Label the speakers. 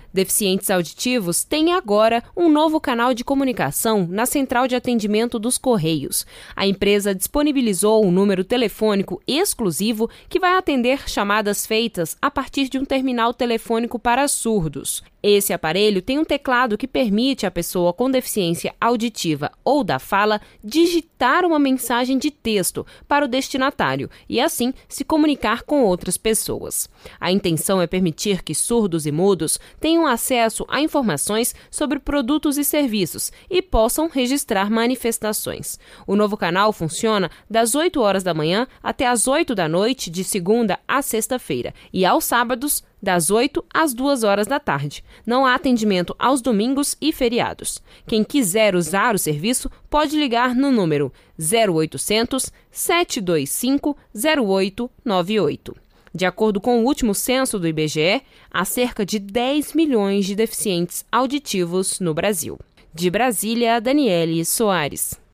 Speaker 1: Deficientes auditivos têm agora um novo canal de comunicação na central de atendimento dos Correios. A empresa disponibilizou um número telefônico exclusivo que vai atender chamadas feitas a partir de um terminal telefônico para surdos. Esse aparelho tem um teclado que permite à pessoa com deficiência auditiva ou da fala digitar uma mensagem de texto para o destinatário e, assim, se comunicar com outras pessoas. A intenção é permitir que surdos e mudos tenham acesso a informações sobre produtos e serviços e possam registrar manifestações. O novo canal funciona das 8 horas da manhã até as 8 da noite, de segunda a sexta-feira, e aos sábados, das 8 às 2 horas da tarde. Não há atendimento aos domingos e feriados. Quem quiser usar o serviço pode ligar no número 0800 725 0898. De acordo com o último censo do IBGE, há cerca de 10 milhões de deficientes auditivos no Brasil. De Brasília, Daniele Soares.